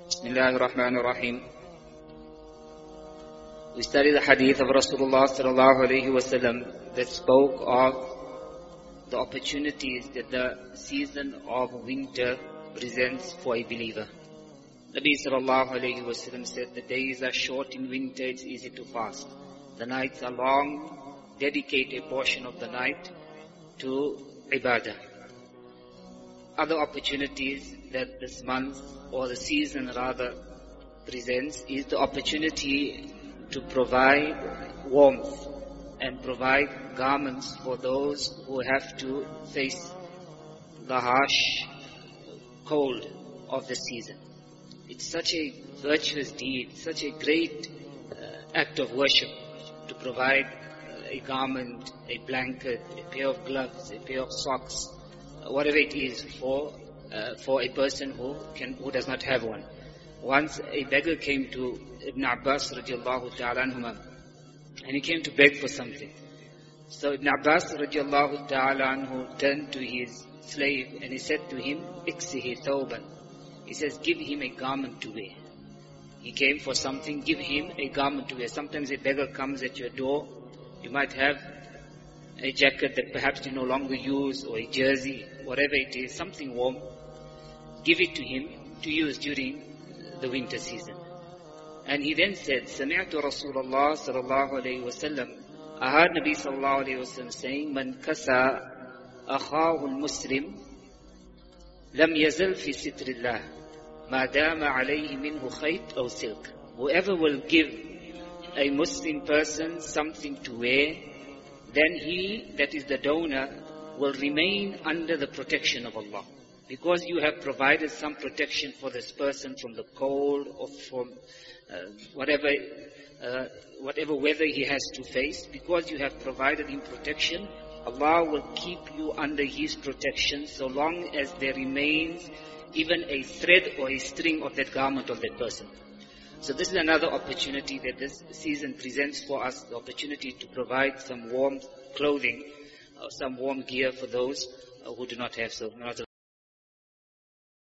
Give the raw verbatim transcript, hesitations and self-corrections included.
Bismillahir Rahmanir Rahim. We study the hadith of Rasulullah sallallahu alaihi wasallam that spoke of the opportunities that the season of winter presents for a believer. Nabi sallallahu alaihi wasallam said, the days are short in winter, it's easy to fast. The nights are long, dedicate a portion of the night to ibadah. Other opportunities that this month, or the season rather, presents is the opportunity to provide warmth and provide garments for those who have to face the harsh cold of the season. It's such a virtuous deed, such a great uh, act of worship to provide a garment, a blanket, a pair of gloves, a pair of socks, whatever it is for uh, for a person who can who does not have one. Once a beggar came to Ibn Abbas radiallahu ta'ala anhuma, and he came to beg for something. So Ibn Abbas radiallahu ta'ala anhu turned to his slave and he said to him, "Iksihi thawban." He says, give him a garment to wear. He came for something, give him a garment to wear. Sometimes a beggar comes at your door, you might have a jacket that perhaps you no longer use, or a jersey, whatever it is, something warm. Give it to him to use during the winter season. And he then said, سمعت رسول الله صلى الله عليه وسلم, I heard Nabi sallallahu alayhi wa sallam saying, من كسى أخاه المسلم لم يزل في ستر الله ما دام عليه منه خيط أو silk. Whoever will give a Muslim person something to wear, then he, that is the donor, will remain under the protection of Allah. Because you have provided some protection for this person from the cold or from uh, whatever uh, whatever weather he has to face, because you have provided him protection, Allah will keep you under His protection so long as there remains even a thread or a string of that garment of that person. So this is another opportunity that this season presents for us, the opportunity to provide some warm clothing, uh, some warm gear for those uh, who do not have so.